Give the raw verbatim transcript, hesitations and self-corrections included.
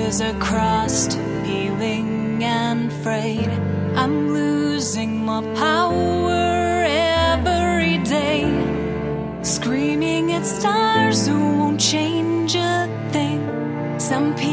wires are crossed, peeling and frayed. I'm losing my power every day, screaming at stars who won't change a thing. Some people